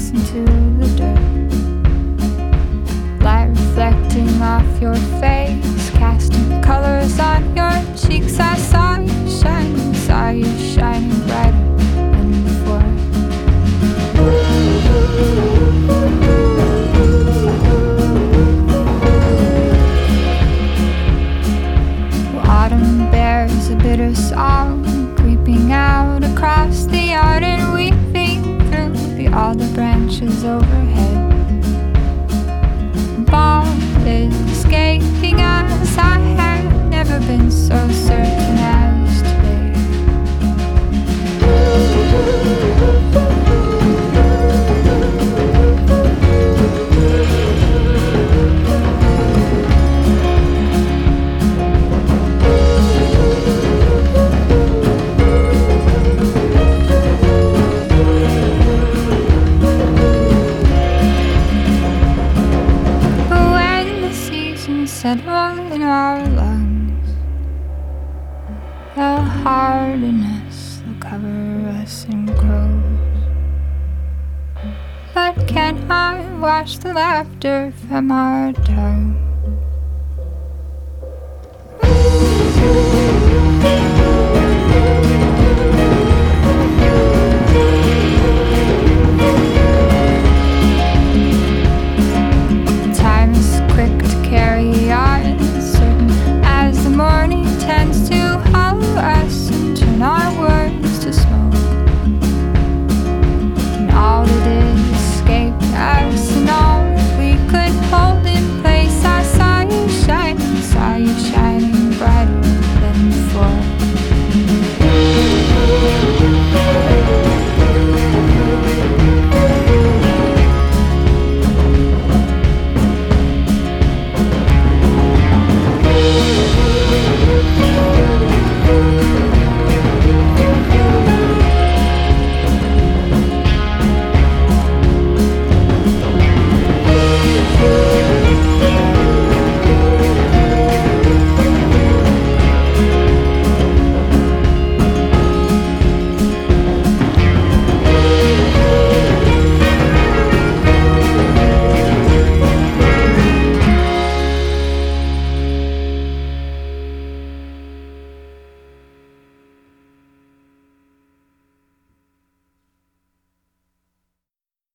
face into the dirt. Light reflecting off your face, casting colors on your cheeks. I saw you shining brighter than before. Well, autumn bears a bitter song, creeping out across the yard and weeping through the alder branches overhead. Ball is escaping us. I have never been so certain as today. Settle in our lungs, the hardness will cover us in crows. But can I wash the laughter from our tongues?